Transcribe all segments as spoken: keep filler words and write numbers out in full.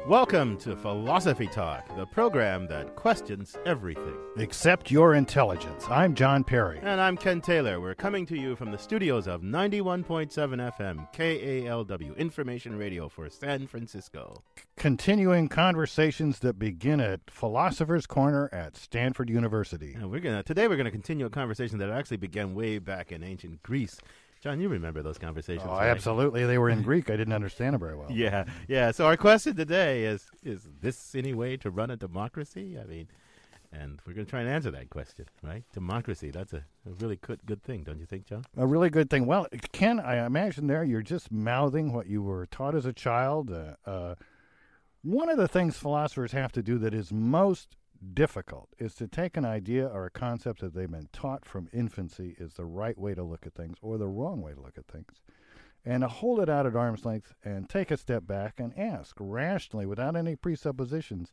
Welcome to Philosophy Talk, the program that questions everything. Except your intelligence. I'm John Perry. And I'm Ken Taylor. We're coming to you from the studios of ninety-one point seven F M, K A L W, Information Radio for San Francisco. C- continuing conversations that begin at Philosopher's Corner at Stanford University. And we're gonna Today we're going to continue a conversation that actually began way back in ancient Greece. John, you remember those conversations, Oh, right? absolutely. They were in Greek. I didn't understand them very well. Yeah, yeah. So our question today is, is this any way to run a democracy? I mean, and we're going to try and answer that question, right? Democracy, that's a, a really good, good thing, don't you think, John? A really good thing. Well, Ken, I imagine there you're just mouthing what you were taught as a child. Uh, uh, one of the things philosophers have to do that is most difficult is to take an idea or a concept that they've been taught from infancy is the right way to look at things or the wrong way to look at things, and to hold it out at arm's length and take a step back and ask rationally without any presuppositions,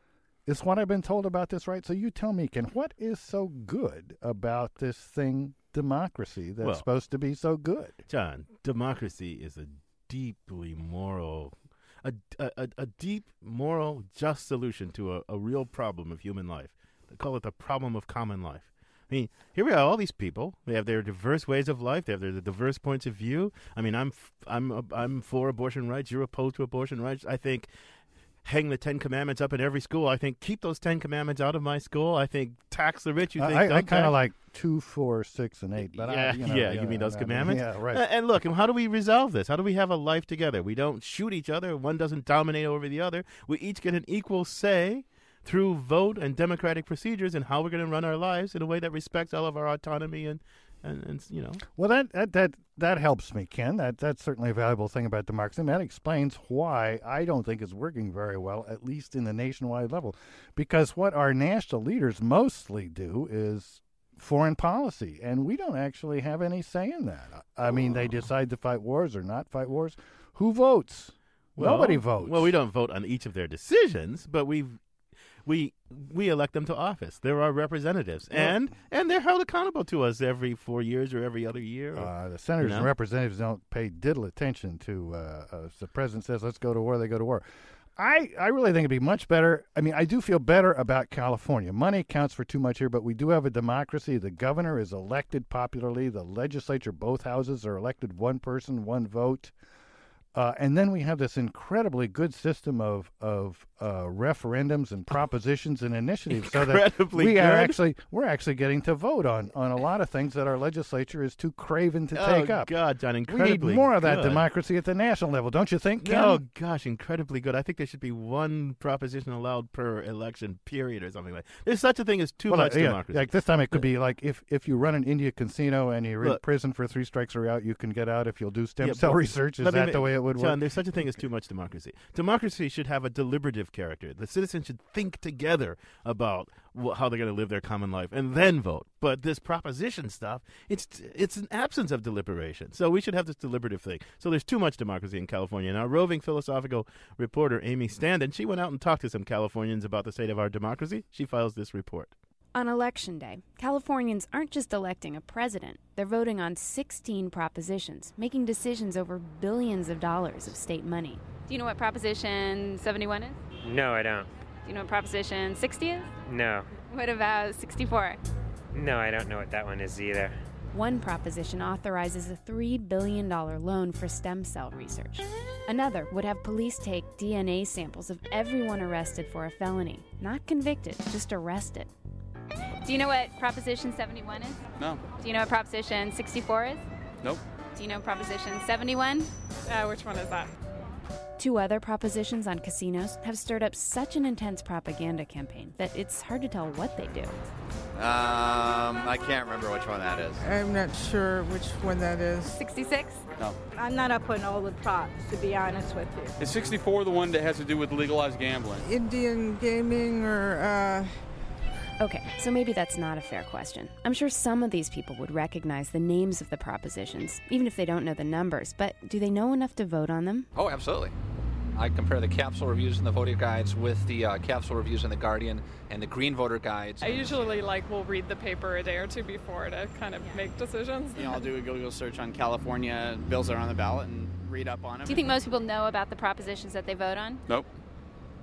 is what I've been told about this right? So you tell me, Ken, what is so good about this thing, democracy, that's Well, supposed to be so good? John, democracy is a deeply moral A, a, a deep, moral, just solution to a, a real problem of human life. They call it the problem of common life. I mean, here we are, all these people. They have their diverse ways of life. They have their diverse points of view. I mean, I'm f- I'm uh, I'm for abortion rights. You're opposed to abortion rights. I think hang the Ten Commandments up in every school. I think keep those Ten Commandments out of my school. I think tax the rich. You think I, I don't kind of tax- like two, four, six, and eight. But yeah, I, you know, yeah, you mean those I commandments? Yeah, right. Uh, and look, and how do we resolve this? How do we have a life together? We don't shoot each other. One doesn't dominate over the other. We each get an equal say through vote and democratic procedures in how we're going to run our lives in a way that respects all of our autonomy and, and, and you know. Well, that, that that that helps me, Ken. That that's certainly a valuable thing about democracy. And that explains why I don't think it's working very well, at least in the nationwide level, because what our national leaders mostly do is foreign policy, and we don't actually have any say in that. I mean, they decide to fight wars or not fight wars. Who votes? Well, Nobody votes. Well, we don't vote on each of their decisions, but we we we elect them to office. They're our representatives, Well, and and they're held accountable to us every four years or every other year. Or, Uh, the senators you know? and representatives don't pay diddle attention to, uh, uh, if the president says, let's go to war, they go to war. I, I really think it'd be much better. I mean, I do feel better about California. Money counts for too much here, but we do have a democracy. The governor is elected popularly. The legislature, both houses are elected one person, one vote. Uh, and then we have this incredibly good system of of uh, referendums and propositions and initiatives, so that Incredibly we are good? actually we're actually getting to vote on, on a lot of things that our legislature is too craven to oh take up. God, John, We incredibly need more of that good. democracy at the national level, don't you think, Ken? Oh gosh, incredibly good. I think there should be one proposition allowed per election period or something like that. There's such a thing as too Well, much uh, yeah, democracy. like this time it could be like if, if you run an India casino and you're in Look. prison for three strikes or out, you can get out if you'll do stem Yeah, cell but research. Is let me that ma- the way it would John, work? there's such a thing as too much democracy. Democracy should have a deliberative character. The citizens should think together about wh- how they're going to live their common life and then vote. But this proposition stuff, it's it's an absence of deliberation. So we should have this deliberative thing. So there's too much democracy in California. Now, roving philosophical reporter Amy Standen, she went out and talked to some Californians about the state of our democracy. She files this report. On Election Day, Californians aren't just electing a president. They're voting on sixteen propositions, making decisions over billions of dollars of state money. Do you know what Proposition seventy-one is? No, I don't. Do you know what Proposition sixty is? No. What about sixty-four? No, I don't know what that one is either. One proposition authorizes a three billion dollars loan for stem cell research. Another would have police take D N A samples of everyone arrested for a felony. Not convicted, just arrested. Do you know what Proposition seventy-one is? No. Do you know what Proposition sixty-four is? Nope. Do you know Proposition seventy-one? Uh, which one is that? Two other propositions on casinos have stirred up such an intense propaganda campaign that it's hard to tell what they do. Um, I can't remember which one that is. I'm not sure which one that is. sixty-six? No. I'm not up on all the props, to be honest with you. Is sixty-four the one that has to do with legalized gambling? Indian gaming or, uh... Okay, so maybe that's not a fair question. I'm sure some of these people would recognize the names of the propositions, even if they don't know the numbers, but do they know enough to vote on them? Oh, absolutely. I compare the capsule reviews and the voter guides with the uh, capsule reviews in the Guardian and the Green Voter Guides. I usually, like, will read the paper a day or two before to kind of make decisions. You know, I'll do a Google search on California bills that are on the ballot and read up on them. Do you think most people know about the propositions that they vote on? Nope.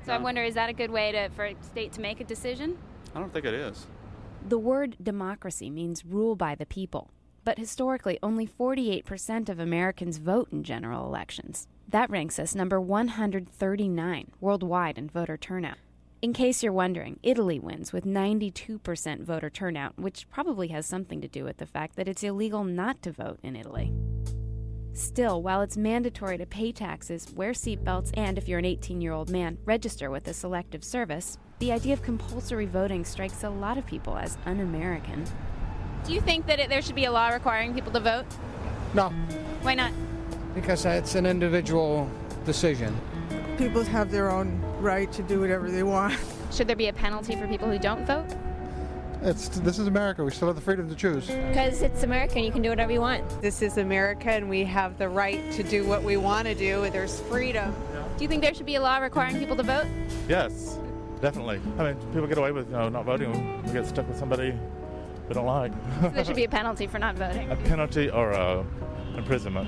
So I wonder, is that a good way to for a state to make a decision? I don't think it is. The word democracy means rule by the people. But historically, only forty-eight percent of Americans vote in general elections. That ranks us number one hundred thirty-nine worldwide in voter turnout. In case you're wondering, Italy wins with ninety-two percent voter turnout, which probably has something to do with the fact that it's illegal not to vote in Italy. Still, while it's mandatory to pay taxes, wear seatbelts, and if you're an eighteen-year-old man, register with the Selective Service, the idea of compulsory voting strikes a lot of people as un-American. Do you think that it, there should be a law requiring people to vote? No. Why not? Because it's an individual decision. People have their own right to do whatever they want. Should there be a penalty for people who don't vote? It's This is America. We still have the freedom to choose. Because it's America and you can do whatever you want. This is America and we have the right to do what we want to do. There's freedom. Do you think there should be a law requiring people to vote? Yes, definitely. I mean, people get away with you know, not voting. We get stuck with somebody we don't like. So there should be a penalty for not voting. A penalty or uh, imprisonment.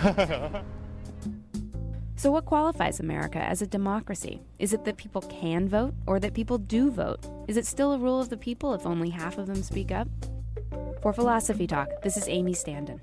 So what qualifies America as a democracy? Is it that people can vote, or that people do vote? Is it still a rule of the people if only half of them speak up? For Philosophy Talk, this is Amy Standen.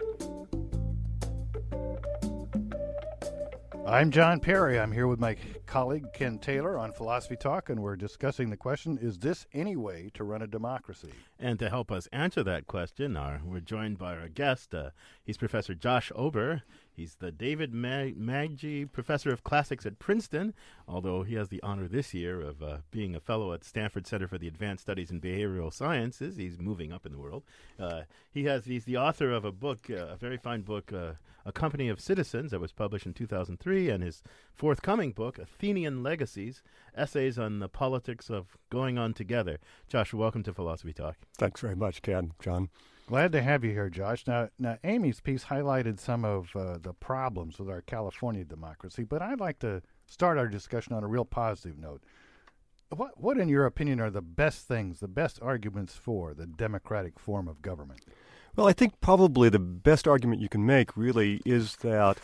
I'm John Perry. I'm here with my colleague Ken Taylor on Philosophy Talk, and we're discussing the question, is this any way to run a democracy? And to help us answer that question, our, we're joined by our guest. Uh, he's Professor Josh Ober. He's the David Mag- Maggi Professor of Classics at Princeton, although he has the honor this year of uh, being a fellow at Stanford Center for the Advanced Studies in Behavioral Sciences. He's moving up in the world. Uh, he has he's the author of a book, uh, a very fine book, uh, A Company of Citizens, that was published in two thousand three, and his forthcoming book, Athenian Legacies, Essays on the Politics of Going On Together. Josh, welcome to Philosophy Talk. Thanks very much, Ken, John. Glad to have you here, Josh. Now, now Amy's piece highlighted some of uh, the problems with our California democracy, but I'd like to start our discussion on a real positive note. What, what, in your opinion, are the best things, the best arguments for the democratic form of government? Well, I think probably the best argument you can make, really, is that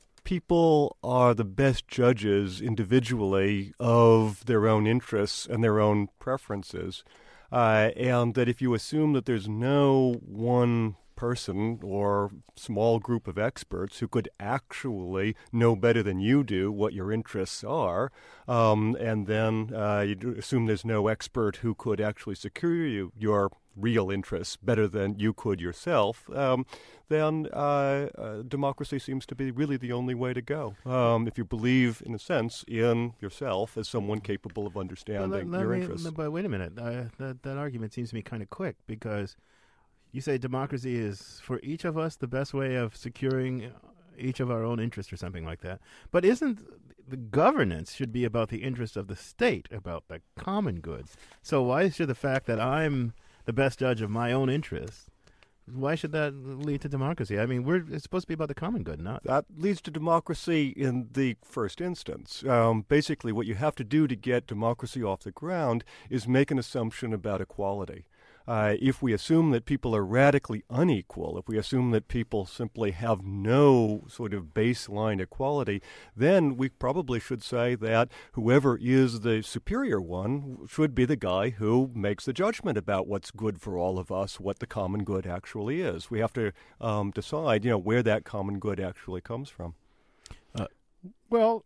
people are the best judges individually of their own interests and their own preferences. Uh, and that if you assume that there's no one person or small group of experts who could actually know better than you do what your interests are, um, and then uh, you assume there's no expert who could actually secure you your real interests better than you could yourself, um, then uh, uh, democracy seems to be really the only way to go. Um, if you believe, in a sense, in yourself as someone capable of understanding well, let, your let me, interests. But wait a minute. Uh, that, that argument seems to me kind of quick, because you say democracy is, for each of us, the best way of securing each of our own interests or something like that. But isn't the governance should be about the interests of the state, about the common goods? So why should the fact that I'm the best judge of my own interests, why should that lead to democracy? I mean, we're it's supposed to be about the common good, not... That leads to democracy in the first instance. Um, basically, what you have to do to get democracy off the ground is make an assumption about equality. Uh, if we assume that people are radically unequal, if we assume that people simply have no sort of baseline equality, then we probably should say that whoever is the superior one should be the guy who makes the judgment about what's good for all of us, what the common good actually is. We have to um, decide, you know, where that common good actually comes from. Uh, well,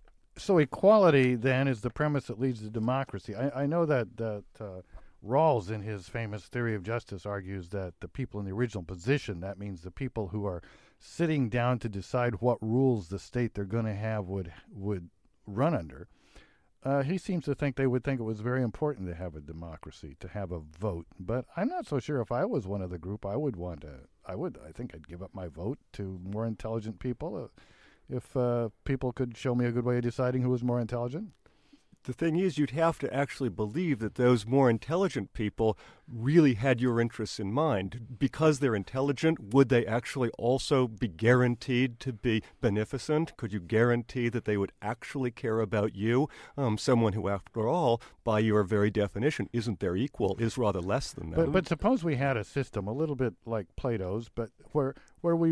so equality, then, is the premise that leads to democracy. I, I know that... that uh, Rawls, in his famous Theory of Justice, argues that the people in the original position, that means the people who are sitting down to decide what rules the state they're going to have would would run under, uh, he seems to think they would think it was very important to have a democracy, to have a vote. But I'm not so sure if I was one of the group, I would want to, I would, I think I'd give up my vote to more intelligent people uh, if uh, people could show me a good way of deciding who was more intelligent. The thing is, you'd have to actually believe that those more intelligent people really had your interests in mind. Because they're intelligent, would they actually also be guaranteed to be beneficent? Could you guarantee that they would actually care about you? Um, someone who, after all, by your very definition, isn't their equal, is rather less than that. But, but suppose we had a system a little bit like Plato's, but where where we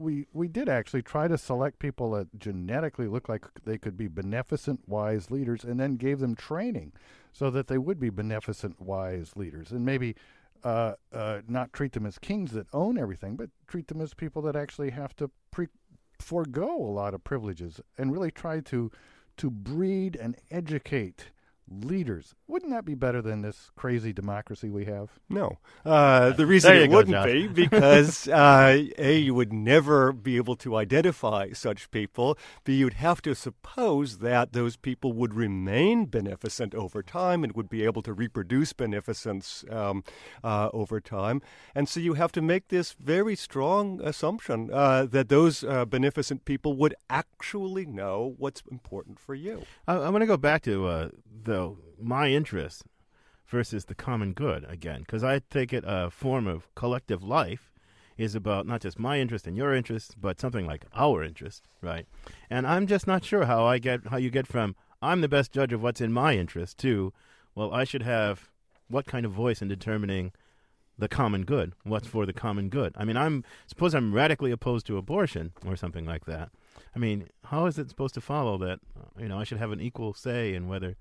we, we did actually try to select people that genetically looked like they could be beneficent, wise leaders, and then gave them training so that they would be beneficent, wise leaders. And maybe uh, uh, not treat them as kings that own everything, but treat them as people that actually have to pre- forego a lot of privileges and really try to to breed and educate leaders. Wouldn't that be better than this crazy democracy we have? No. Uh, the reason it wouldn't go, be because, uh, A, you would never be able to identify such people. B, you'd have to suppose that those people would remain beneficent over time and would be able to reproduce beneficence um, uh, over time. And so you have to make this very strong assumption uh, that those uh, beneficent people would actually know what's important for you. I, I want to go back to uh, the my interest versus the common good again, because I take it a form of collective life is about not just my interest and your interest, but something like our interest, right? And I'm just not sure how I get how you get from I'm the best judge of what's in my interest to, well, I should have what kind of voice in determining the common good, what's for the common good. I mean, I'm suppose I'm radically opposed to abortion or something like that. I mean, how is it supposed to follow that, you know, I should have an equal say in whether...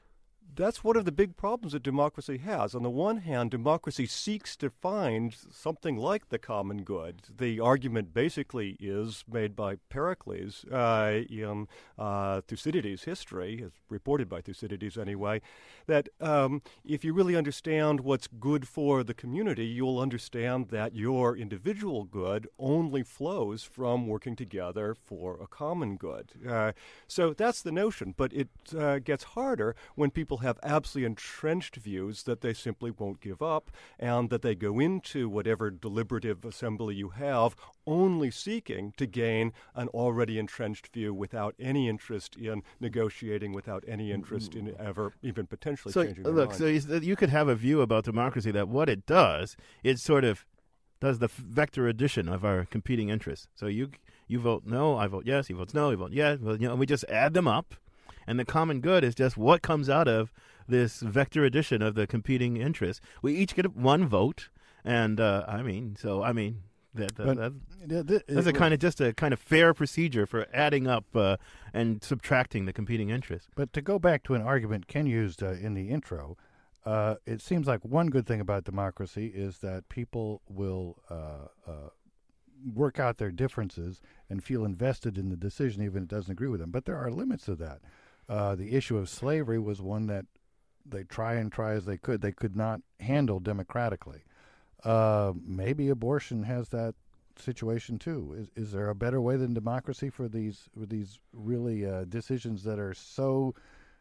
That's one of the big problems that democracy has. On the one hand, democracy seeks to find something like the common good. The argument basically is made by Pericles uh, in uh, Thucydides' history, as reported by Thucydides anyway, that um, if you really understand what's good for the community, you'll understand that your individual good only flows from working together for a common good. Uh, so that's the notion, but it uh, gets harder when people have absolutely entrenched views that they simply won't give up, and that they go into whatever deliberative assembly you have only seeking to gain an already entrenched view without any interest in negotiating, without any interest in ever even potentially so, changing their look, mind. so you, you could have a view about democracy that what it does, it sort of does the vector addition of our competing interests. So you you vote no, I vote yes, he votes no, he votes yes, well, you know, and we just add them up. And the common good is just what comes out of this vector addition of the competing interests. We each get one vote, and uh, I mean, so I mean, that, that, that, th- th- that's a kind of just a kind of fair procedure for adding up uh, and subtracting the competing interests. But to go back to an argument Ken used uh, in the intro, uh, it seems like one good thing about democracy is that people will uh, uh, work out their differences and feel invested in the decision, even if it doesn't agree with them. But there are limits to that. Uh, the issue of slavery was one that they try and try as they could. They could not handle democratically. Uh, maybe abortion has that situation too. Is is there a better way than democracy for these for these really uh, decisions that are so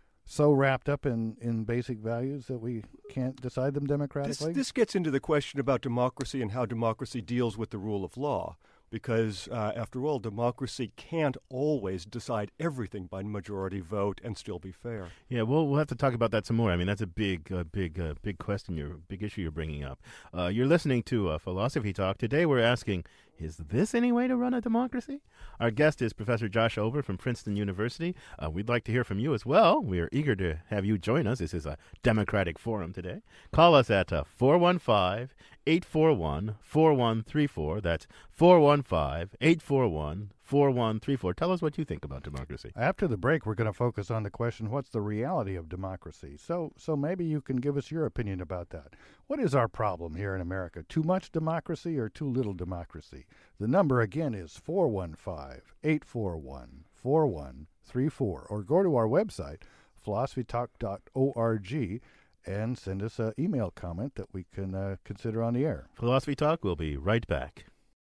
so wrapped up in, in basic values that we can't decide them democratically? This, this gets into the question about democracy and how democracy deals with the rule of law. Because, uh, after all, democracy can't always decide everything by majority vote and still be fair. Yeah, we'll we'll have to talk about that some more. I mean, that's a big, uh, big, uh, big question. You're big issue you're bringing up. Uh, you're listening to uh, Philosophy Talk. Today, we're asking, is this any way to run a democracy? Our guest is Professor Josh Ober from Princeton University. Uh, we'd like to hear from you as well. We are eager to have you join us. This is a democratic forum today. Call us at uh, four one five, eight four one, four one three four. That's four one five, eight four one, four one three four. Tell us what you think about democracy. After the break, we're going to focus on the question, what's the reality of democracy? So so maybe you can give us your opinion about that. What is our problem here in America? Too much democracy or too little democracy? The number again is four one five, eight four one, four one three four. Or go to our website, philosophy talk dot org, and send us an email comment that we can uh, consider on the air. Philosophy Talk will be right back.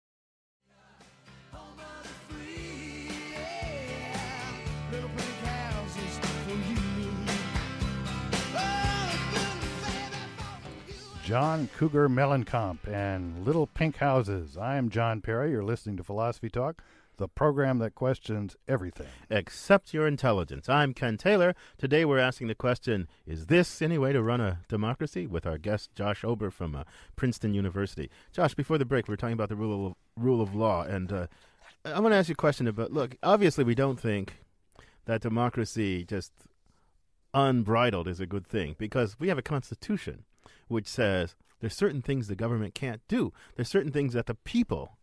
John Cougar Mellencamp and Little Pink Houses. I am John Perry. You're listening to Philosophy Talk, the program that questions everything except your intelligence. I'm Ken Taylor. Today we're asking the question, is this any way to run a democracy? With our guest, Josh Ober from uh, Princeton University. Josh, before the break, we were talking about the rule of, rule of law, and uh, I want to ask you a question about, look, obviously we don't think that democracy just unbridled is a good thing, because we have a constitution which says there's certain things the government can't do. There's certain things that the people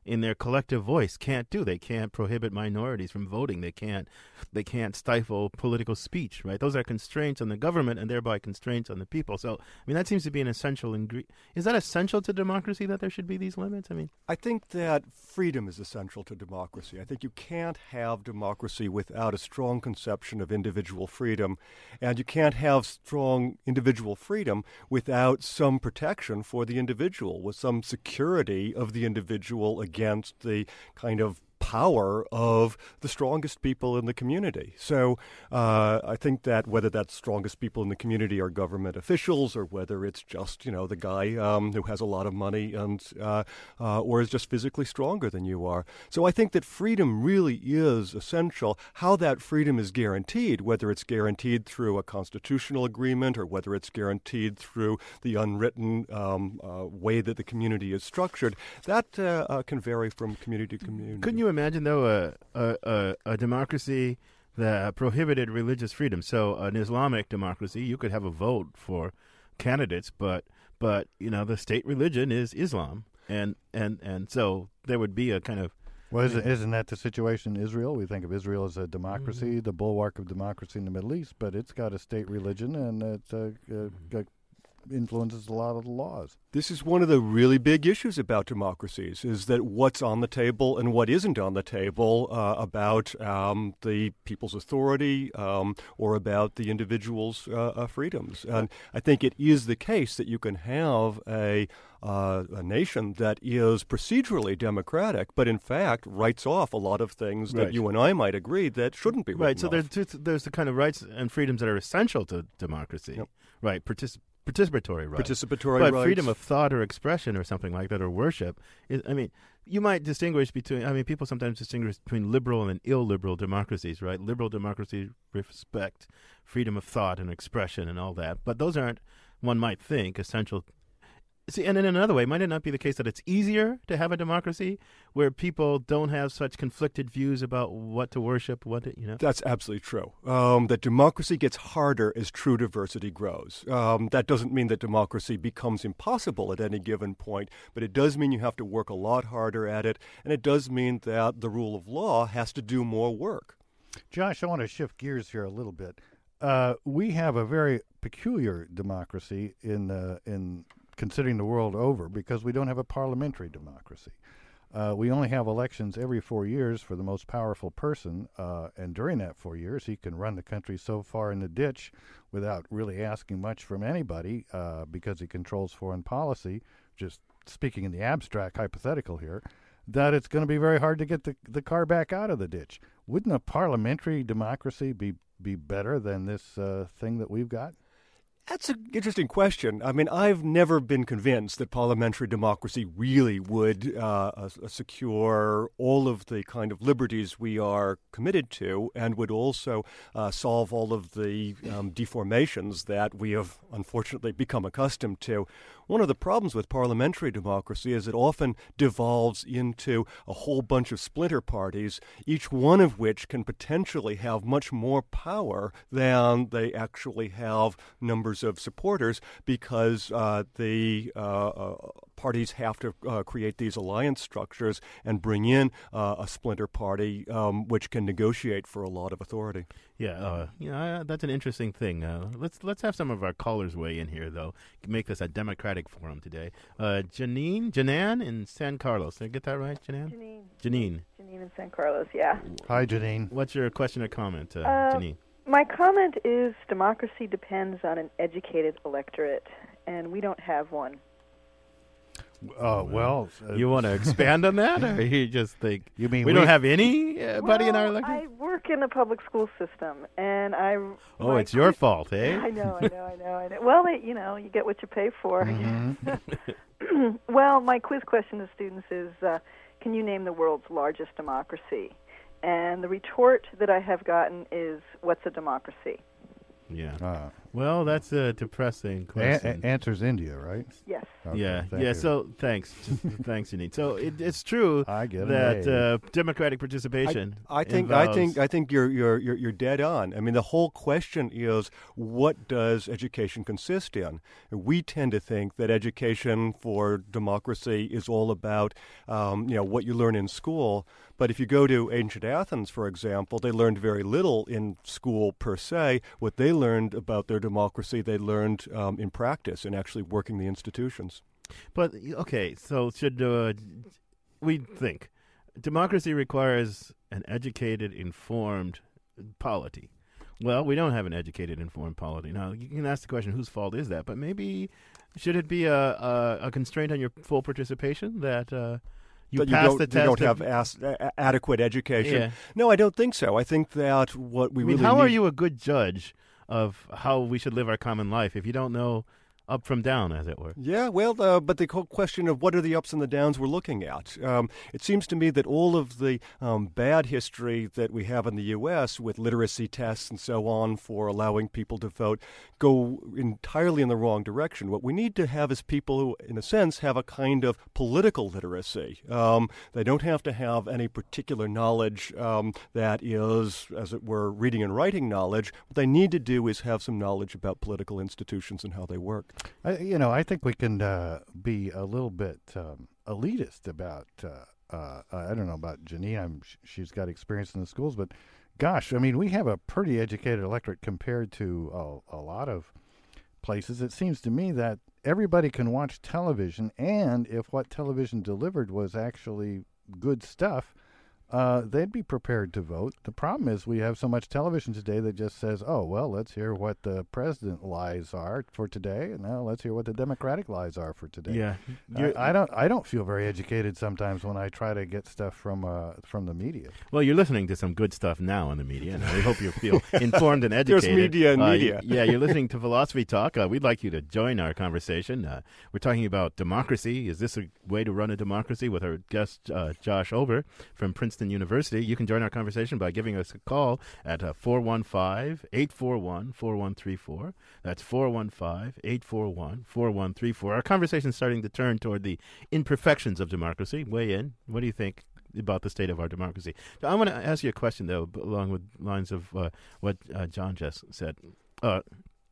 in their collective voice can't do. They can't prohibit minorities from voting. They can't they can't stifle political speech, right? Those are constraints on the government and thereby constraints on the people. So, I mean, that seems to be an essential ingredient. Is that essential to democracy that there should be these limits? I mean, I think that freedom is essential to democracy. I think you can't have democracy without a strong conception of individual freedom, and you can't have strong individual freedom without some protection for the individual, with some security of the individual against the kind of power of the strongest people in the community. So uh, I think that whether that's strongest people in the community are government officials, or whether it's just, you know, the guy um, who has a lot of money and uh, uh, or is just physically stronger than you are. So I think that freedom really is essential. How that freedom is guaranteed, whether it's guaranteed through a constitutional agreement or whether it's guaranteed through the unwritten um, uh, way that the community is structured, that uh, uh, can vary from community to community. Couldn't you imagine, though, a, a, a, a democracy that prohibited religious freedom? So an Islamic democracy, you could have a vote for candidates, but, but you know, the state religion is Islam. And, and, and so there would be a kind of... Well, isn't, isn't that the situation in Israel? We think of Israel as a democracy, Mm-hmm. the bulwark of democracy in the Middle East, but it's got a state religion, and it uh, uh, got influences a lot of the laws. This is one of the really big issues about democracies, is that what's on the table and what isn't on the table uh, about um, the people's authority um, or about the individual's uh, uh, freedoms. And I think it is the case that you can have a Uh, a nation that is procedurally democratic, but in fact writes off a lot of things that Right. you and I might agree that shouldn't be written Right, so off. there's, two- there's the kind of rights and freedoms that are essential to democracy. Yep. Right, Partic- participatory rights. Participatory but rights. freedom of thought or expression or something like that, or worship, is, I mean, you might distinguish between, I mean, people sometimes distinguish between liberal and illiberal democracies, right? Liberal democracies respect freedom of thought and expression and all that, but those aren't, one might think, essential. See, and in another way, might it not be the case that it's easier to have a democracy where people don't have such conflicted views about what to worship, what to, you know? That's absolutely true. Um, that democracy gets harder as true diversity grows. Um, that doesn't mean that democracy becomes impossible at any given point, but it does mean you have to work a lot harder at it, and it does mean that the rule of law has to do more work. Josh, I want to shift gears here a little bit. Uh, we have a very peculiar democracy in uh, in considering the world over, because we don't have a parliamentary democracy. Uh, we only have elections every four years for the most powerful person, uh, and during that four years, he can run the country so far in the ditch without really asking much from anybody, uh, because he controls foreign policy, just speaking in the abstract hypothetical here, that it's going to be very hard to get the, the car back out of the ditch. Wouldn't a parliamentary democracy be, be better than this uh, thing that we've got? That's an interesting question. I mean, I've never been convinced that parliamentary democracy really would uh, uh, secure all of the kind of liberties we are committed to, and would also uh, solve all of the um, deformations that we have unfortunately become accustomed to. One of the problems with parliamentary democracy is it often devolves into a whole bunch of splinter parties, each one of which can potentially have much more power than they actually have numbers of supporters, because uh, the uh, uh, parties have to uh, create these alliance structures and bring in uh, a splinter party um, which can negotiate for a lot of authority. Yeah, uh, you know, uh, that's an interesting thing. Uh, let's let's have some of our callers weigh in here, though. Make this a democratic forum today. Uh, Janine, Janan in San Carlos. Did I get that right, Janan? Janine. Janine. Janine in San Carlos, yeah. Hi, Janine. What's your question or comment, uh, Uh, Janine? My comment is democracy depends on an educated electorate, and we don't have one. Uh, well, uh, You want to expand on that, or you just think you mean we, we don't have anybody well, in our electorate? I work in the public school system, and I. Oh, my it's your quiz- fault, eh? I know, I know, I know, I know. Well, they, you know, you get what you pay for. Mm-hmm. Well, my quiz question to students is, uh, can you name the world's largest democracy? And the retort that I have gotten is, what's a democracy? Yeah. Uh, Well, that's a depressing question. A- answer's India, right? Yes. Okay, yeah, thank yeah. you. So thanks, thanks, Janine. So it, it's true I get an that A. uh, democratic participation. I, I think involves, I think I think you're you're you're you're dead on. I mean, the whole question is, what does education consist in? And we tend to think that education for democracy is all about um, you know what you learn in school. But if you go to ancient Athens, for example, they learned very little in school per se. What they learned about their democracy, they learned um, in practice and actually working the institutions. But okay, so should uh, we think democracy requires an educated, informed polity? Well, we don't have an educated, informed polity. Now, you can ask the question, whose fault is that? But maybe should it be a, a, a constraint on your full participation that uh, you that pass you don't, the test? you don't of, have as, a, adequate education. Yeah. No, I don't think so. I think that what we I mean, really how need... are you a good judge of how we should live our common life if you don't know up from down, as it were? Yeah, well, uh, but the whole question of what are the ups and the downs we're looking at. Um, it seems to me that all of the um, bad history that we have in the U S with literacy tests and so on for allowing people to vote go entirely in the wrong direction. What we need to have is people who, in a sense, have a kind of political literacy. Um, they don't have to have any particular knowledge um, that is, as it were, reading and writing knowledge. What they need to do is have some knowledge about political institutions and how they work. I, you know, I think we can uh, be a little bit um, elitist about. Uh, uh, I don't know about Janine. I'm, she's got experience in the schools, but gosh, I mean, we have a pretty educated electorate compared to a, a lot of places. It seems to me that everybody can watch television, and if what television delivered was actually good stuff, uh, they'd be prepared to vote. The problem is we have so much television today that just says, oh, well, let's hear what the president lies are for today, and now let's hear what the Democratic lies are for today. Yeah. I, I don't I don't feel very educated sometimes when I try to get stuff from uh, from the media. Well, you're listening to some good stuff now in the media, and we hope you feel informed and educated. There's media and uh, media. Yeah, you're listening to Philosophy Talk. Uh, we'd like you to join our conversation. Uh, we're talking about democracy. Is this a way to run a democracy? With our guest, uh, Josh Ober from Princeton University. You can join our conversation by giving us a call at uh, four one five, eight four one, four one three four. That's four one five, eight four one, four one three four. Our conversation is starting to turn toward the imperfections of democracy. Weigh in. What do you think about the state of our democracy? Now, I want to ask you a question, though, along with lines of uh, what uh, John just said. Uh,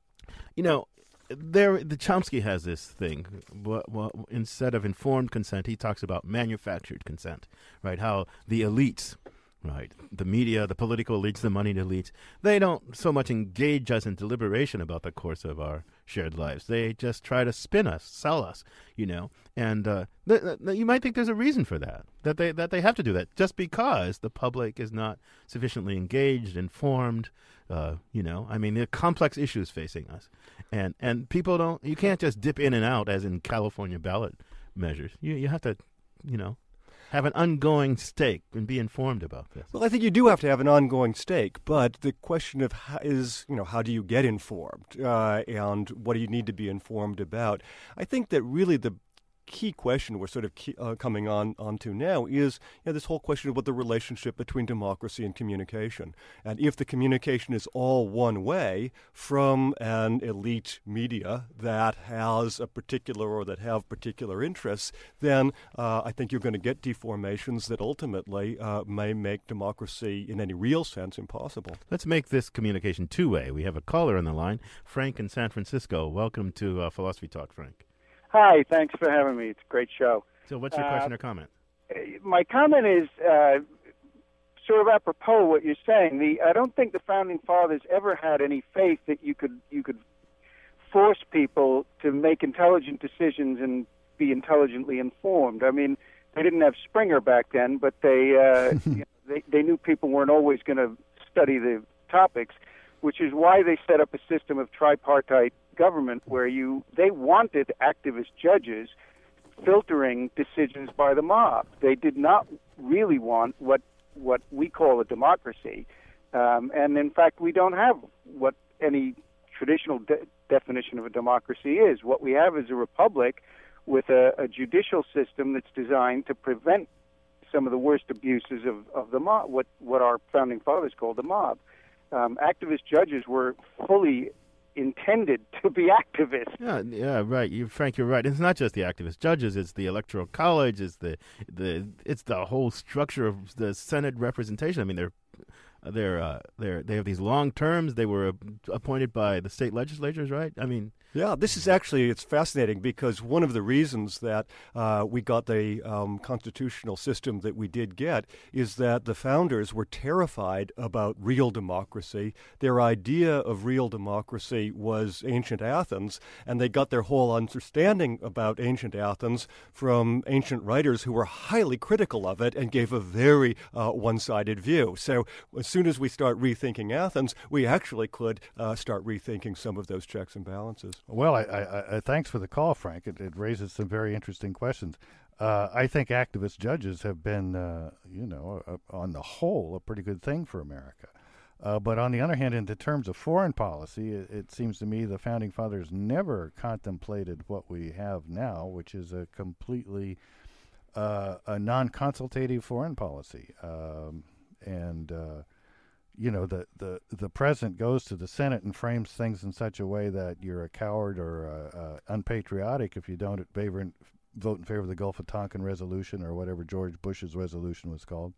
you know, there, the Chomsky has this thing. Well, well, instead of informed consent, he talks about manufactured consent, right? How the elites, right, the media, the political elites, the moneyed elites, they don't so much engage us in deliberation about the course of our shared lives. They just try to spin us, sell us, you know. And uh, th- th- you might think there's a reason for that, that they that they have to do that, just because the public is not sufficiently engaged, informed. Uh, you know, I mean, there are complex issues facing us, and and people don't. You can't just dip in and out as in California ballot measures. You you have to, you know, have an ongoing stake and be informed about this. Well, I think you do have to have an ongoing stake, but the question of how is, you know, how do you get informed uh, and what do you need to be informed about? I think that really the key question we're sort of key, uh, coming on onto now is you know, this whole question of what the relationship between democracy and communication. And if the communication is all one way from an elite media that has a particular or that have particular interests, then uh, I think you're going to get deformations that ultimately uh, may make democracy in any real sense impossible. Let's make this communication two-way. We have a caller on the line, Frank in San Francisco. Welcome to uh, Philosophy Talk, Frank. Hi, thanks for having me. It's a great show. So what's your uh, question or comment? My comment is uh, sort of apropos what you're saying. The I don't think the Founding Fathers ever had any faith that you could you could force people to make intelligent decisions and be intelligently informed. I mean, they didn't have Springer back then, but they uh, you know, they, they knew people weren't always going to study the topics, which is why they set up a system of tripartite government where you they wanted activist judges filtering decisions by the mob. They did not really want what what we call a democracy, um, and in fact we don't have what any traditional de- definition of a democracy is. What we have is a republic with a, a judicial system that's designed to prevent some of the worst abuses of, of the mob, what what our founding fathers called the mob. Um, activist judges were fully intended to be activists. Yeah, yeah, right. You, Frank, you're right. It's not just the activist judges; it's the electoral college. It's the the it's the whole structure of the Senate representation. I mean, they're they're uh, they're they have these long terms. They were appointed by the state legislatures, right? I mean. Yeah, this is actually, it's fascinating because one of the reasons that uh, we got the um, constitutional system that we did get is that the founders were terrified about real democracy. Their idea of real democracy was ancient Athens, and they got their whole understanding about ancient Athens from ancient writers who were highly critical of it and gave a very uh, one-sided view. So as soon as we start rethinking Athens, we actually could uh, start rethinking some of those checks and balances. Well, I, I, I, thanks for the call, Frank. It, it raises some very interesting questions. Uh, I think activist judges have been, uh, you know, uh, on the whole, a pretty good thing for America. Uh, but on the other hand, in the terms of foreign policy, it, it seems to me the Founding Fathers never contemplated what we have now, which is a completely uh, a non-consultative foreign policy. Um, and... Uh, You know, the, the, the president goes to the Senate and frames things in such a way that you're a coward or uh, uh, unpatriotic if you don't favor in, vote in favor of the Gulf of Tonkin resolution or whatever George Bush's resolution was called.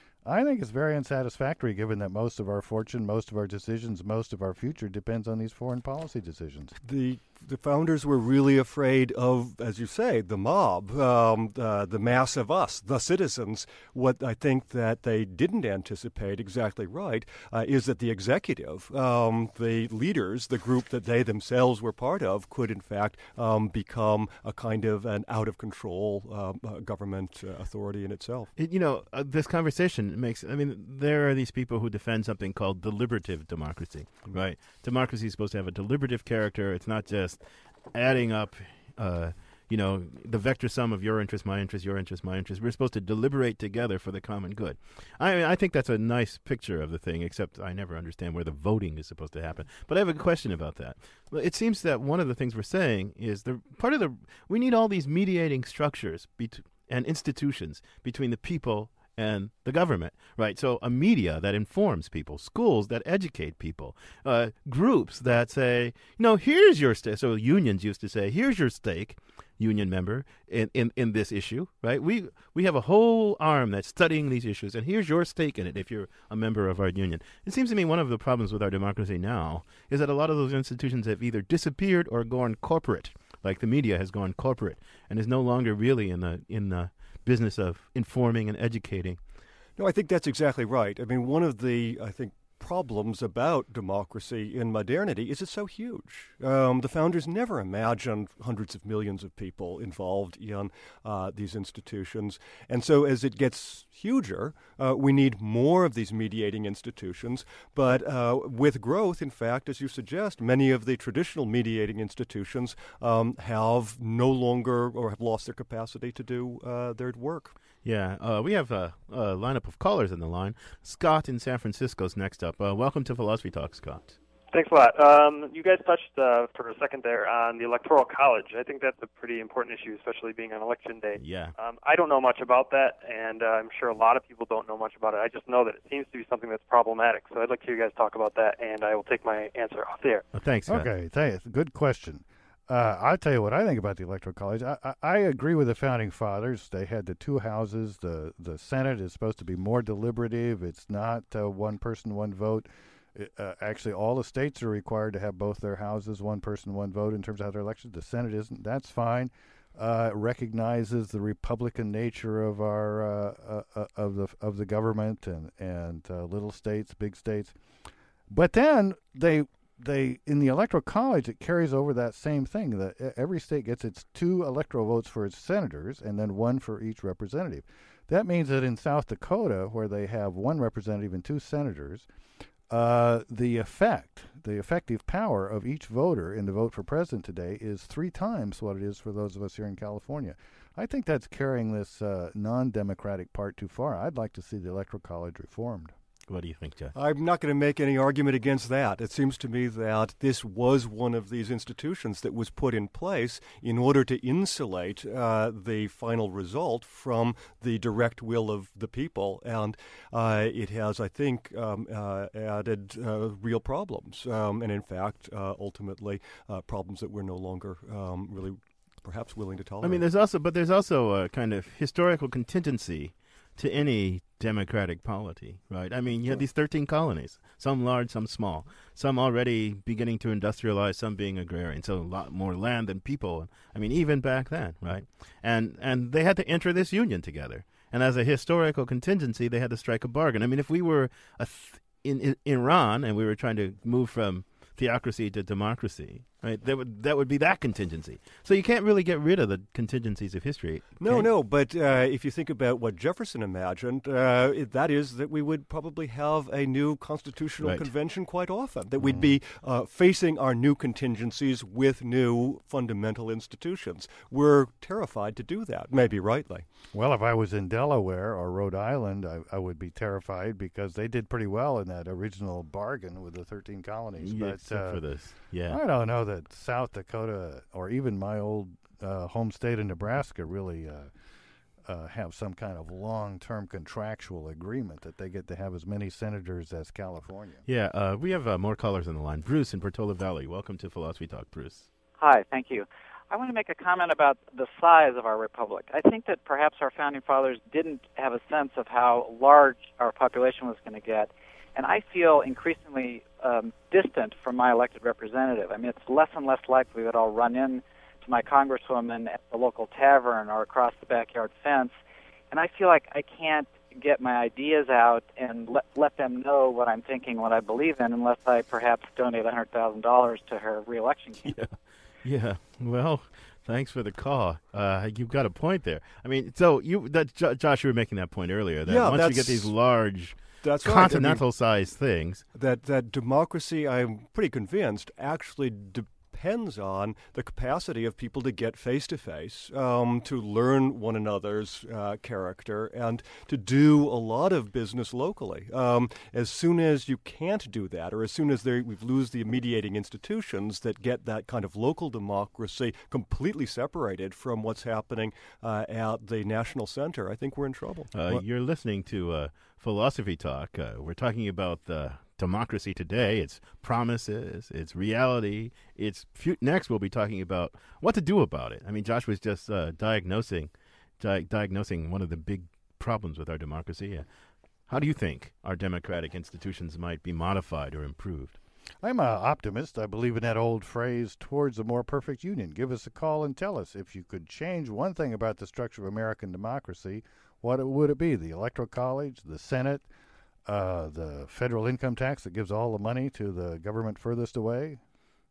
I think it's very unsatisfactory given that most of our fortune, most of our decisions, most of our future depends on these foreign policy decisions. The the founders were really afraid of, as you say, the mob, um, uh, the mass of us, the citizens. What I think that they didn't anticipate, exactly right, uh, is that the executive, um, the leaders, the group that they themselves were part of, could in fact um, become a kind of an out-of-control uh, uh, government uh, authority in itself. It, you know, uh, this conversation makes, I mean, there are these people who defend something called deliberative democracy, mm-hmm. right? Democracy is supposed to have a deliberative character. It's not just adding up, uh, you know, the vector sum of your interest, my interest, your interest, my interest. We're supposed to deliberate together for the common good. I mean, I think that's a nice picture of the thing, except I never understand where the voting is supposed to happen. But I have a question about that. It seems that one of the things we're saying is the part of the, we need all these mediating structures bet- and institutions between the people and the government, right? So a media that informs people, schools that educate people, uh, groups that say, you know, here's your stake. So unions used to say, here's your stake, union member, in, in, in this issue, right? We we have a whole arm that's studying these issues, and here's your stake in it if you're a member of our union. It seems to me one of the problems with our democracy now is that a lot of those institutions have either disappeared or gone corporate, like the media has gone corporate and is no longer really in the in the business of informing and educating. No, I think that's exactly right. I mean, one of the, I think, problems about democracy in modernity is it's so huge. Um, the founders never imagined hundreds of millions of people involved in uh, these institutions. And so as it gets huger, uh, we need more of these mediating institutions. But uh, with growth, in fact, as you suggest, many of the traditional mediating institutions um, have no longer or have lost their capacity to do uh, their work. Yeah, uh, we have a, a lineup of callers in the line. Scott in San Francisco's next up. Uh, welcome to Philosophy Talk, Scott. Thanks a lot. Um, you guys touched uh, for a second there on the Electoral College. I think that's a pretty important issue, especially being on Election Day. Yeah. Um, I don't know much about that, and uh, I'm sure a lot of people don't know much about it. I just know that it seems to be something that's problematic. So I'd like to hear you guys talk about that, and I will take my answer off there. Oh, thanks, Scott. Okay, thanks. Good question. Uh, I'll tell you what I think about the Electoral College. I, I, I agree with the Founding Fathers. They had the two houses. The the Senate is supposed to be more deliberative. It's not uh, one person, one vote. It, uh, actually, all the states are required to have both their houses, one person, one vote in terms of how they're elected. The Senate isn't. That's fine. Uh, it recognizes the Republican nature of our uh, uh, uh, of the of the government and and uh, little states, big states. But then they. They in the Electoral College, it carries over that same thing. That every state gets its two electoral votes for its senators and then one for each representative. That means that in South Dakota, where they have one representative and two senators, uh, the effect, the effective power of each voter in the vote for president today is three times what it is for those of us here in California. I think that's carrying this uh, non-democratic part too far. I'd like to see the Electoral College reformed. What do you think, Jeff? I'm not going to make any argument against that. It seems to me that this was one of these institutions that was put in place in order to insulate uh, the final result from the direct will of the people. And uh, it has, I think, um, uh, added uh, real problems. Um, and in fact, uh, ultimately, uh, problems that we're no longer um, really perhaps willing to tolerate. I mean, there's also, but there's also a kind of historical contingency to any democratic polity, right? I mean, you have these thirteen colonies, some large, some small, some already beginning to industrialize, some being agrarian, so a lot more land than people. I mean, even back then, right? And and they had to enter this union together. And as a historical contingency, they had to strike a bargain. I mean, if we were a th- in, in Iran and we were trying to move from theocracy to democracy, right? That would that would be that contingency. So you can't really get rid of the contingencies of history. No, okay? no. But uh, if you think about what Jefferson imagined, uh, it, that is that we would probably have a new constitutional Right. convention quite often. That we'd be uh, facing our new contingencies with new fundamental institutions. We're terrified to do that, maybe rightly. Well, if I was in Delaware or Rhode Island, I, I would be terrified because they did pretty well in that original bargain with the thirteen colonies. Yeah, but except uh, for this. Yeah. I don't know that South Dakota or even my old uh, home state of Nebraska really uh, uh, have some kind of long-term contractual agreement that they get to have as many senators as California. Yeah, uh, we have uh, more callers on the line. Bruce in Portola Valley. Welcome to Philosophy Talk, Bruce. Hi, thank you. I want to make a comment about the size of our republic. I think that perhaps our founding fathers didn't have a sense of how large our population was going to get, and I feel increasingly um, distant from my elected representative. I mean, it's less and less likely that I'll run in to my congresswoman at the local tavern or across the backyard fence, and I feel like I can't get my ideas out and let let them know what I'm thinking, what I believe in, unless I perhaps donate one hundred thousand dollars to her reelection campaign. Yeah. Yeah, well, thanks for the call. Uh, you've got a point there. I mean, so you, that J- Josh, you were making that point earlier. That Yeah, once you get that's- these large, That's right. I mean, continental-sized things, that that democracy, I'm pretty convinced, actually depends on the capacity of people to get face-to-face, um, to learn one another's uh, character, and to do a lot of business locally. Um, as soon as you can't do that, or as soon as there, we lose the mediating institutions that get that kind of local democracy completely separated from what's happening uh, at the national center, I think we're in trouble. uh, Well- you're listening to uh, Philosophy Talk. Uh, we're talking about the democracy today, its promises, its reality. Its fu- next, we'll be talking about what to do about it. I mean, Josh was just uh, diagnosing di- diagnosing one of the big problems with our democracy. Uh, how do you think our democratic institutions might be modified or improved? I'm an optimist. I believe in that old phrase, towards a more perfect union. Give us a call and tell us if you could change one thing about the structure of American democracy, what it, would it be? The Electoral College, the Senate, uh, the federal income tax that gives all the money to the government furthest away?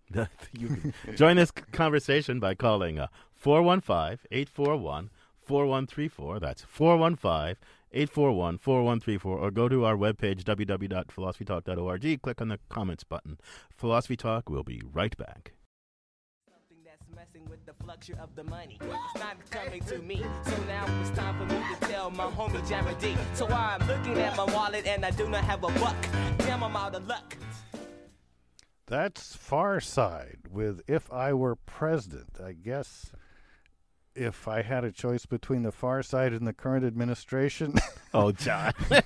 You can join this c- conversation by calling uh, four one five, eight four one, four one three four. That's four one five, eight four one, four one three four. Or go to our webpage, w w w dot philosophy talk dot org. Click on the comments button. Philosophy Talk will be right back. Messing with the flucture of the money. It's not coming to me. So now it's time for me to tell my homie Jammer D. So I'm looking at my wallet and I do not have a buck. Damn, I'm out of luck. That's Far Side with If I Were President. I guess if I had a choice between the Far Side and the current administration. Oh, John. I,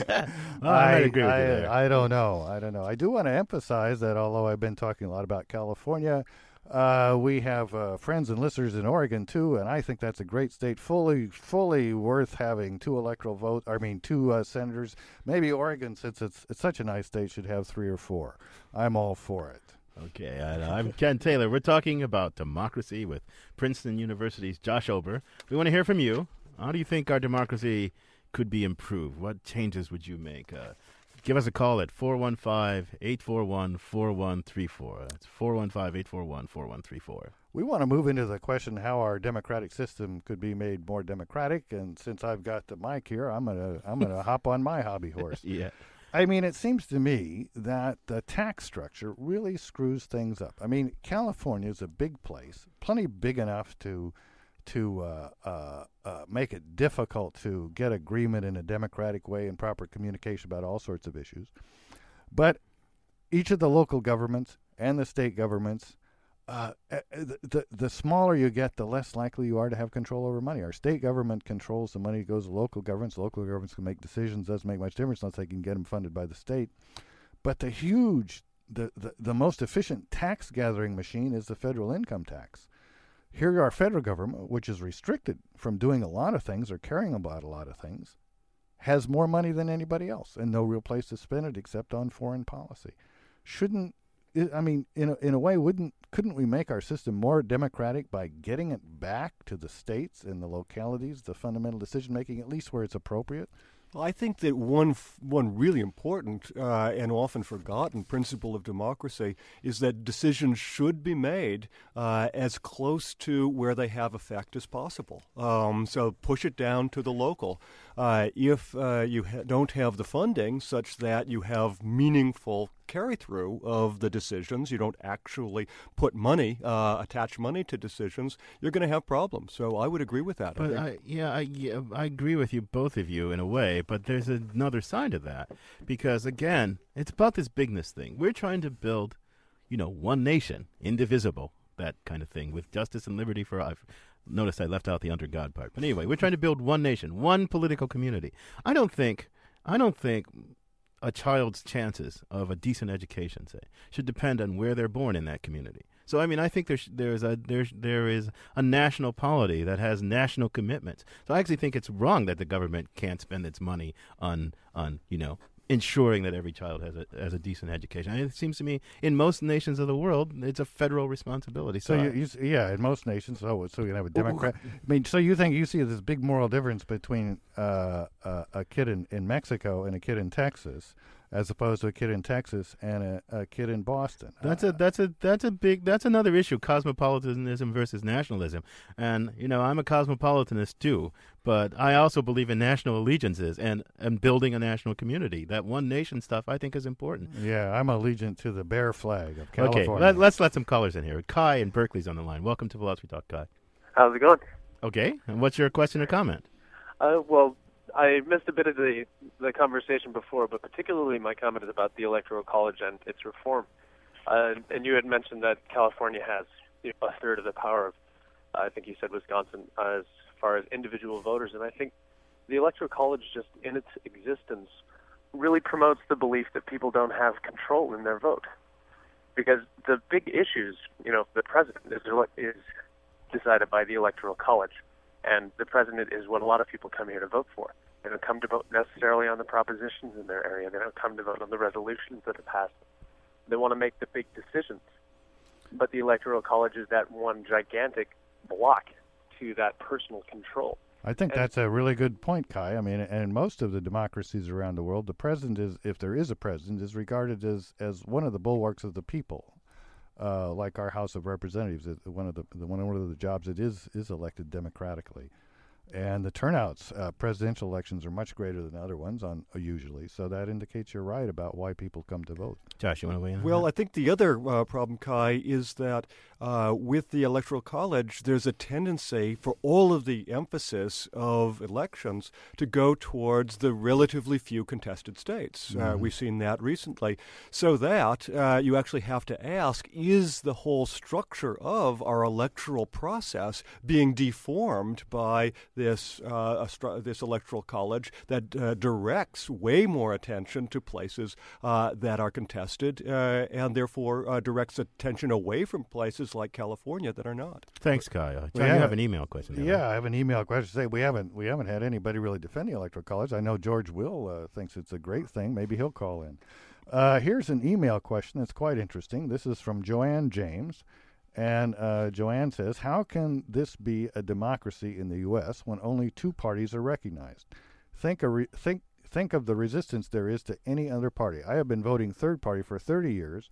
I might agree with I, you there. I don't know. I don't know. I do want to emphasize that although I've been talking a lot about California, Uh, we have uh, friends and listeners in Oregon too, and I think that's a great state, fully, fully worth having two electoral votes. I mean, two uh, senators. Maybe Oregon, since it's it's such a nice state, should have three or four. I'm all for it. Okay, I, I'm Ken Taylor. We're talking about democracy with Princeton University's Josh Ober. We want to hear from you. How do you think our democracy could be improved? What changes would you make? Uh, Give us a call at four one five, eight four one, four one three four. That's four one five, eight four one, four one three four. We want to move into the question how our democratic system could be made more democratic. And since I've got the mic here, I'm gonna I'm gonna hop on my hobby horse. Yeah. I mean, it seems to me that the tax structure really screws things up. I mean, California is a big place, plenty big enough to to uh, uh, uh, make it difficult to get agreement in a democratic way and proper communication about all sorts of issues. But each of the local governments and the state governments, uh, the, the the smaller you get, the less likely you are to have control over money. Our state government controls the money that goes to local governments. Local governments can make decisions. Doesn't make much difference unless they can get them funded by the state. But the huge, the, the, the most efficient tax gathering machine is the federal income tax. Here our federal government, which is restricted from doing a lot of things or caring about a lot of things, has more money than anybody else and no real place to spend it except on foreign policy. Shouldn't, I mean, in a, in a way, wouldn't couldn't we make our system more democratic by getting it back to the states and the localities, the fundamental decision-making, at least where it's appropriate? Well, I think that one f- one really important uh, and often forgotten principle of democracy is that decisions should be made uh, as close to where they have effect as possible. Um, so push it down to the local. Uh, if uh, you ha- don't have the funding such that you have meaningful carry-through of the decisions, you don't actually put money, uh, attach money to decisions, you're going to have problems. So I would agree with that. But I I, yeah, I, yeah, I agree with you, both of you, in a way. But there's another side to that, because again, it's about this bigness thing. We're trying to build, you know, one nation, indivisible, that kind of thing, with justice and liberty for all. Notice I left out the under God part. But anyway, we're trying to build one nation, one political community. I don't think, I don't think. a child's chances of a decent education, say, should depend on where they're born in that community. So, I mean, I think there's there's a there's there is a national polity that has national commitments. So, I actually think it's wrong that the government can't spend its money on on you know ensuring that every child has a has a decent education. I mean, it seems to me in most nations of the world, it's a federal responsibility. So, So, you, you, s- yeah, in most nations, so so you have a Democrat. I mean, so you think you see this big moral difference between uh, uh, a kid in, in Mexico and a kid in Texas, as opposed to a kid in Texas and a, a kid in Boston. That's a that's a that's a big that's another issue, cosmopolitanism versus nationalism. And you know, I'm a cosmopolitanist too, but I also believe in national allegiances and, and building a national community. That one nation stuff I think is important. Yeah, I'm allegiant to the bear flag of California. Okay, let, let's let some callers in here. Kai in Berkeley's on the line. Welcome to Philosophy Talk, Kai. How's it going? Okay, and what's your question or comment? Uh, well, I missed a bit of the the conversation before, but particularly my comment is about the Electoral College and its reform. Uh, and you had mentioned that California has you know, a third of the power of, uh, I think you said Wisconsin, uh, as far as individual voters. And I think the Electoral College, just in its existence, really promotes the belief that people don't have control in their vote. Because the big issues, you know, the president is, is decided by the Electoral College. And the president is what a lot of people come here to vote for. They don't come to vote necessarily on the propositions in their area. They don't come to vote on the resolutions that are passed. They want to make the big decisions. But the Electoral College is that one gigantic block to that personal control. I think And- that's a really good point, Kai. I mean, and in most of the democracies around the world, the president is, if there is a president, is regarded as, as one of the bulwarks of the people. Uh, like our House of Representatives, it, one of the, the one of the jobs it is is elected democratically, and the turnouts, uh, presidential elections are much greater than other ones on uh, usually. So that indicates you're right about why people come to vote. Josh, you want to weigh in? on Well, that? I think the other uh, problem, Kai, is that uh, with the Electoral College, there's a tendency for all of the emphasis of elections to go towards the relatively few contested states. Uh, Mhm. we've seen that recently. So that uh, you actually have to ask, is the whole structure of our electoral process being deformed by this uh, a stru- this Electoral College that uh, directs way more attention to places uh, that are contested uh, and therefore uh, directs attention away from places like California that are not. Thanks, Kai. Uh, John, We you have- have an email question. there, Yeah, right? I have an email question. Say we haven't we haven't had anybody really defend the Electoral College. I know George Will uh, thinks it's a great thing. Maybe he'll call in. Uh, here's an email question that's quite interesting. This is from Joanne James, and uh, Joanne says, "How can this be a democracy in the U S when only two parties are recognized? Think a re- think think of the resistance there is to any other party. I have been voting third party for thirty years."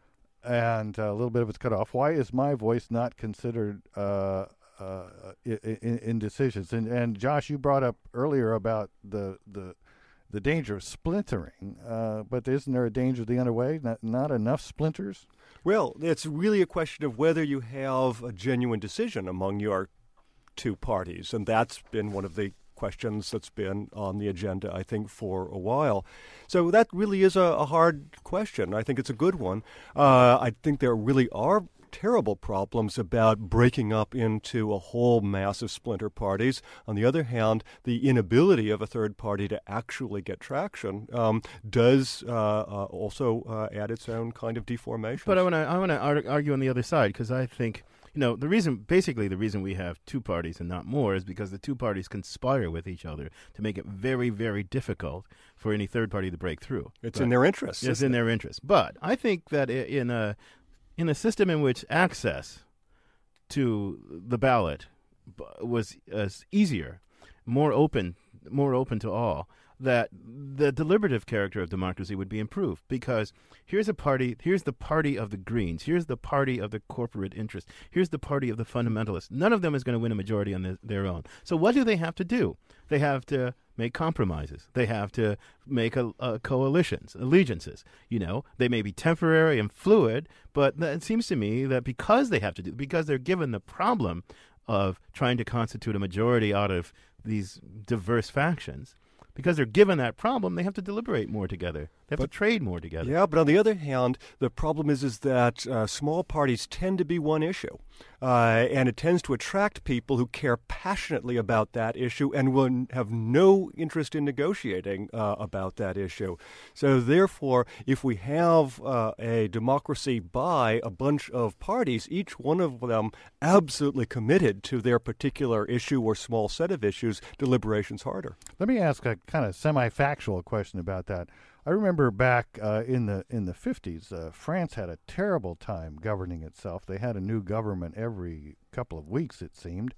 And uh, a little bit of it's cut off. Why is my voice not considered uh, uh, in, in decisions? And, and Josh, you brought up earlier about the the, the danger of splintering, uh, but isn't there a danger the other way? Not, not enough splinters? Well, it's really a question of whether you have a genuine decision among your two parties, and that's been one of the questions that's been on the agenda, I think, for a while. So that really is a, a hard question. I think it's a good one. Uh, I think there really are terrible problems about breaking up into a whole mass of splinter parties. On the other hand, the inability of a third party to actually get traction um, does uh, uh, also uh, add its own kind of deformation. But I want to I want to argue on the other side, because I think, you know, the reason, basically the reason we have two parties and not more is because the two parties conspire with each other to make it very, very difficult for any third party to break through. It's but in their interest. It's in it? their interest. But I think that in a in a system in which access to the ballot was uh, easier, more open, more open to all, that the deliberative character of democracy would be improved, because here's a party, here's the party of the Greens, here's the party of the corporate interest, here's the party of the fundamentalists. None of them is going to win a majority on the, their own. So what do they have to do? They have to make compromises. They have to make a, a coalitions, allegiances. You know, they may be temporary and fluid, but it seems to me that because they have to do, because they're given the problem of trying to constitute a majority out of these diverse factions, because they're given that problem, they have to deliberate more together. They have but, to trade more together. Yeah, but on the other hand, the problem is is that uh, small parties tend to be one issue, uh, and it tends to attract people who care passionately about that issue and will have no interest in negotiating uh, about that issue. So therefore, if we have uh, a democracy by a bunch of parties, each one of them absolutely committed to their particular issue or small set of issues, deliberation's harder. Let me ask a kind of semi-factual question about that. I remember back uh, in the in the fifties, uh, France had a terrible time governing itself. They had a new government every couple of weeks, it seemed,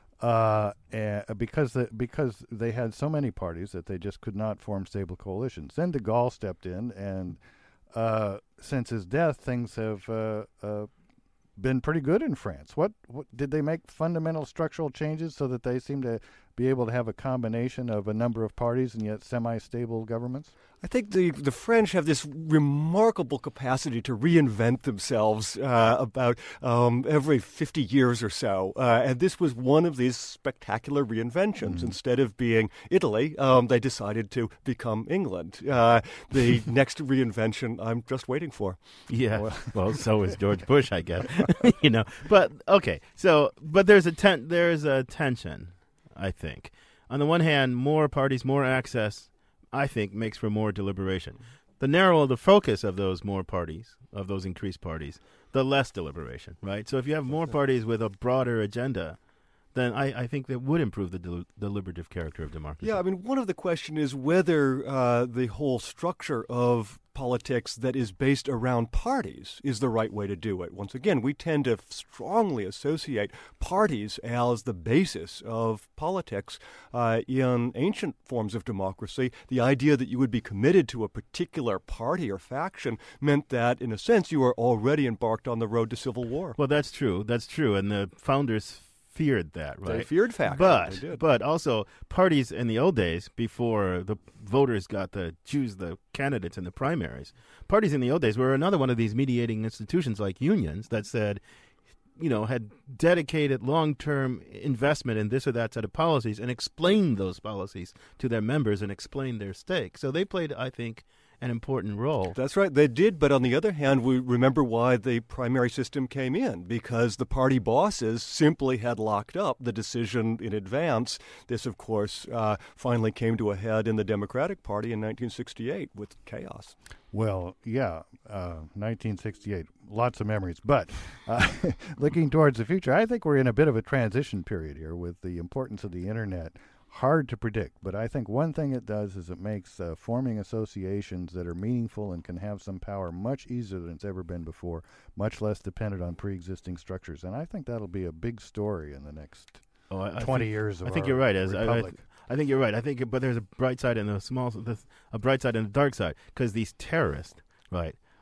uh, and because the, because they had so many parties that they just could not form stable coalitions. Then de Gaulle stepped in, and uh, since his death, things have uh, uh, been pretty good in France. What, what did they make fundamental structural changes so that they seem to be able to have a combination of a number of parties and yet semi-stable governments? I think the, the French have this remarkable capacity to reinvent themselves uh, about um, every fifty years or so. Uh, and this was one of these spectacular reinventions. Mm. Instead of being Italy, um, they decided to become England. Uh, the next reinvention I'm just waiting for. Yeah. Well, well so is George Bush, I guess. you know. But, okay. So, but there's a ten- there's a tension, I think. On the one hand, more parties, more access, I think, makes for more deliberation. The narrower the focus of those more parties, of those increased parties, the less deliberation, right? So if you have more parties with a broader agenda, then I, I think that would improve the del- deliberative character of democracy. Yeah, I mean, one of the question is whether uh, the whole structure of politics that is based around parties is the right way to do it. Once again, we tend to strongly associate parties as the basis of politics. Uh, in ancient forms of democracy, the idea that you would be committed to a particular party or faction meant that, in a sense, you were already embarked on the road to civil war. Well, that's true. That's true. And the founders feared that, right? They feared faction. But, they did. but also parties in the old days, before the voters got to choose the candidates in the primaries, parties in the old days were another one of these mediating institutions like unions that said, you know, had dedicated long-term investment in this or that set of policies and explained those policies to their members and explained their stake. So they played, I think, an important role. That's right, they did. But on the other hand, we remember why the primary system came in, because the party bosses simply had locked up the decision in advance. This, of course, uh, finally came to a head in the Democratic Party in nineteen sixty-eight with chaos. Well, yeah, uh, nineteen sixty-eight, lots of memories. But uh, looking towards the future, I think we're in a bit of a transition period here with the importance of the Internet. Hard to predict, but I think one thing it does is it makes uh, forming associations that are meaningful and can have some power much easier than it's ever been before, much less dependent on pre-existing structures. And I think that'll be a big story in the next oh, I, twenty I think, years of I think our you're right. As republic. I, I, I think you're right. I think, but there's a bright side and a small, a bright side and a dark side, because these terrorists, right,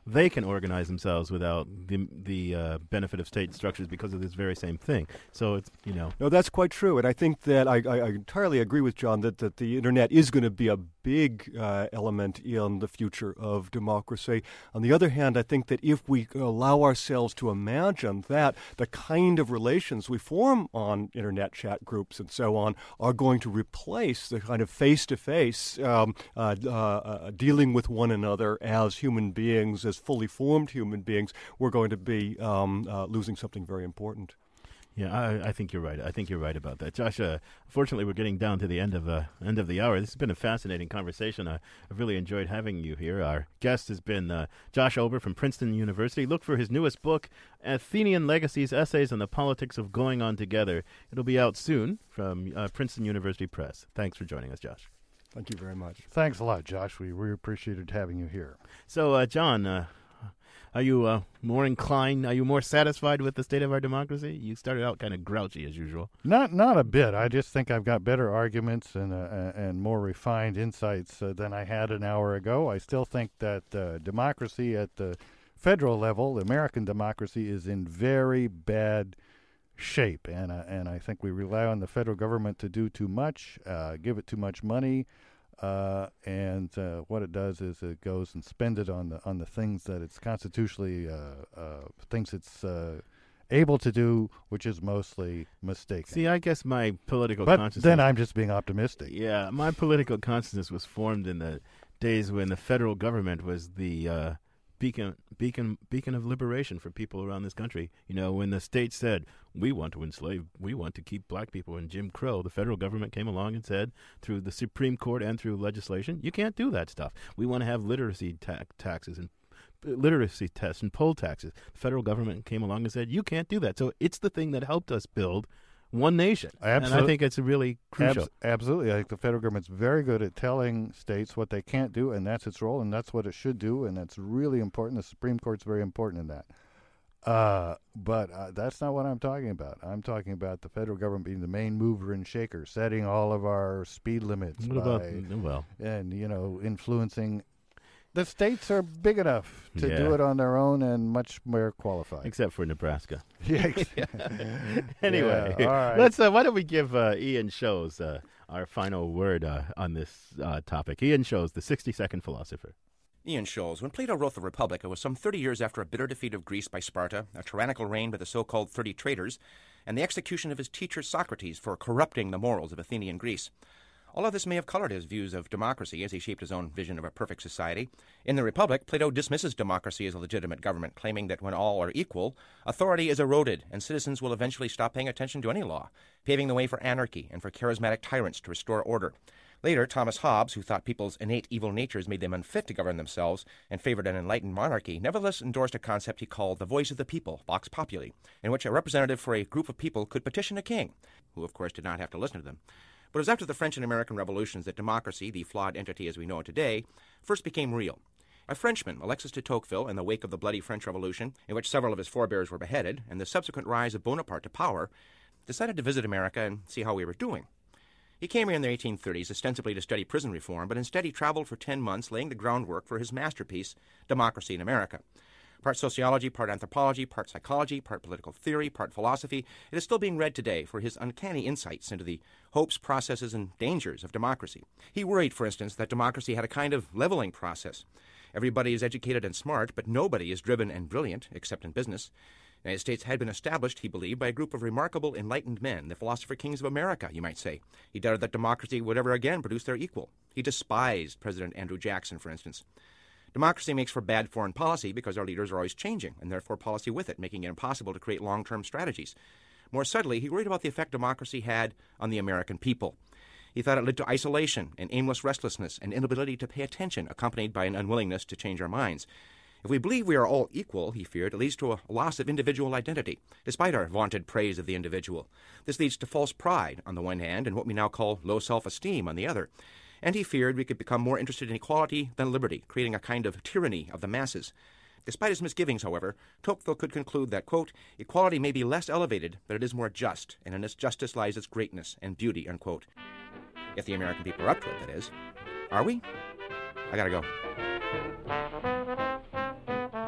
they can organize themselves without the the uh, benefit of state structures because of this very same thing. So it's, you know. No, that's quite true. And I think that I, I, I entirely agree with John that, that the Internet is going to be a big uh, element in the future of democracy. On the other hand, I think that if we allow ourselves to imagine that the kind of relations we form on Internet chat groups and so on are going to replace the kind of face-to-face um, uh, uh, uh, dealing with one another as human beings, as fully formed human beings, we're going to be um, uh, losing something very important. Yeah, I, I think you're right. I think you're right about that, Josh. Uh, unfortunately, we're getting down to the end of uh, end of the hour. This has been a fascinating conversation. Uh, I've really enjoyed having you here. Our guest has been uh, Josh Ober from Princeton University. Look for his newest book, Athenian Legacies: Essays on the Politics of Going On Together. It'll be out soon from uh, Princeton University Press. Thanks for joining us, Josh. Thank you very much. Thanks a lot, Josh. We really appreciated having you here. So, uh, John, uh, are you uh, more inclined, are you more satisfied with the state of our democracy? You started out kind of grouchy as usual. Not not a bit. I just think I've got better arguments and uh, and more refined insights uh, than I had an hour ago. I still think that uh, democracy at the federal level, American democracy, is in very bad shape. And, uh, and I think we rely on the federal government to do too much, uh, give it too much money. Uh, and uh, what it does is it goes and spends it on the on the things that it's constitutionally uh, uh, thinks it's uh, able to do, which is mostly mistaken. See, I guess my political but consciousness. Then I'm just being optimistic. Yeah, my political consciousness was formed in the days when the federal government was the uh, beacon, beacon, beacon of liberation for people around this country. You know, when the state said, we want to enslave, we want to keep black people in Jim Crow, the federal government came along and said, through the Supreme Court and through legislation, you can't do that stuff. We want to have literacy ta- taxes and uh, literacy tests and poll taxes. The federal government came along and said, you can't do that. So it's the thing that helped us build one nation. Absolutely. And I think it's really crucial. Abs- absolutely. I think the federal government's very good at telling states what they can't do, and that's its role, and that's what it should do, and that's really important. The Supreme Court's very important in that. Uh, but uh, that's not what I'm talking about. I'm talking about the federal government being the main mover and shaker, setting all of our speed limits. What by, about, well. And, you know, influencing. The states are big enough to yeah. do it on their own and much more qualified. Except for Nebraska. Yeah. Anyway, yeah, all right. let's. Uh, why don't we give uh, Ian Shows uh, our final word uh, on this uh, topic? Ian Shows, the sixty-second philosopher. Ian Shows. When Plato wrote the Republic, it was some thirty years after a bitter defeat of Greece by Sparta, a tyrannical reign by the so-called Thirty Traitors, and the execution of his teacher Socrates for corrupting the morals of Athenian Greece. All of this may have colored his views of democracy as he shaped his own vision of a perfect society. In the Republic, Plato dismisses democracy as a legitimate government, claiming that when all are equal, authority is eroded and citizens will eventually stop paying attention to any law, paving the way for anarchy and for charismatic tyrants to restore order. Later, Thomas Hobbes, who thought people's innate evil natures made them unfit to govern themselves and favored an enlightened monarchy, nevertheless endorsed a concept he called the voice of the people, vox populi, in which a representative for a group of people could petition a king, who of course did not have to listen to them. But it was after the French and American revolutions that democracy, the flawed entity as we know it today, first became real. A Frenchman, Alexis de Tocqueville, in the wake of the bloody French Revolution, in which several of his forebears were beheaded, and the subsequent rise of Bonaparte to power, decided to visit America and see how we were doing. He came here in the eighteen thirties ostensibly to study prison reform, but instead he traveled for ten months laying the groundwork for his masterpiece, Democracy in America. Part sociology, part anthropology, part psychology, part political theory, part philosophy, it is still being read today for his uncanny insights into the hopes, processes, and dangers of democracy. He worried, for instance, that democracy had a kind of leveling process. Everybody is educated and smart, but nobody is driven and brilliant, except in business. The United States had been established, he believed, by a group of remarkable enlightened men, the philosopher kings of America, you might say. He doubted that democracy would ever again produce their equal. He despised President Andrew Jackson, for instance. Democracy makes for bad foreign policy because our leaders are always changing, and therefore policy with it, making it impossible to create long-term strategies. More subtly, he worried about the effect democracy had on the American people. He thought it led to isolation and aimless restlessness and inability to pay attention, accompanied by an unwillingness to change our minds. If we believe we are all equal, he feared, it leads to a loss of individual identity, despite our vaunted praise of the individual. This leads to false pride on the one hand and what we now call low self-esteem on the other. And he feared we could become more interested in equality than liberty, creating a kind of tyranny of the masses. Despite his misgivings, however, Tocqueville could conclude that, quote, equality may be less elevated, but it is more just, and in its justice lies its greatness and beauty, unquote. If the American people are up to it, that is. Are we? I gotta go.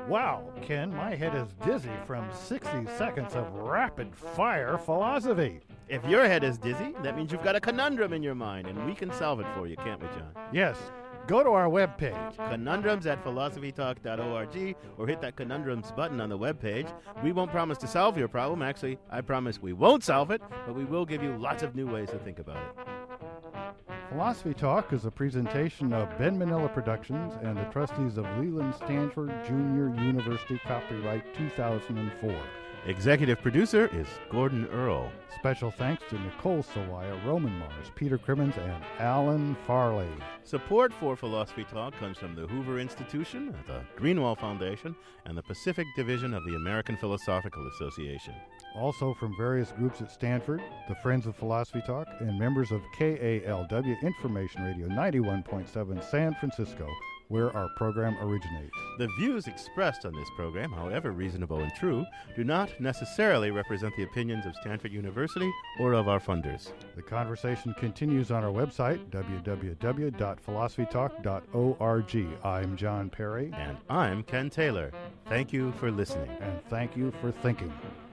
Wow, Ken, my head is dizzy from sixty seconds of rapid-fire philosophy. If your head is dizzy, that means you've got a conundrum in your mind, and we can solve it for you, can't we, John? Yes. Go to our webpage, conundrums at philosophy talk dot org, or hit that conundrums button on the webpage. We won't promise to solve your problem. Actually, I promise we won't solve it, but we will give you lots of new ways to think about it. Philosophy Talk is a presentation of Ben Manila Productions and the trustees of Leland Stanford Junior University, copyright two thousand four. Executive producer is Gordon Earl. Special thanks to Nicole Sawaya, Roman Mars, Peter Crimmins, and Alan Farley. Support for Philosophy Talk comes from the Hoover Institution, the Greenwald Foundation, and the Pacific Division of the American Philosophical Association. Also from various groups at Stanford, the Friends of Philosophy Talk, and members of K A L W Information Radio ninety-one point seven San Francisco, where our program originates. The views expressed on this program, however reasonable and true, do not necessarily represent the opinions of Stanford University or of our funders. The conversation continues on our website, w w w dot philosophy talk dot org. I'm John Perry. And I'm Ken Taylor. Thank you for listening. And thank you for thinking.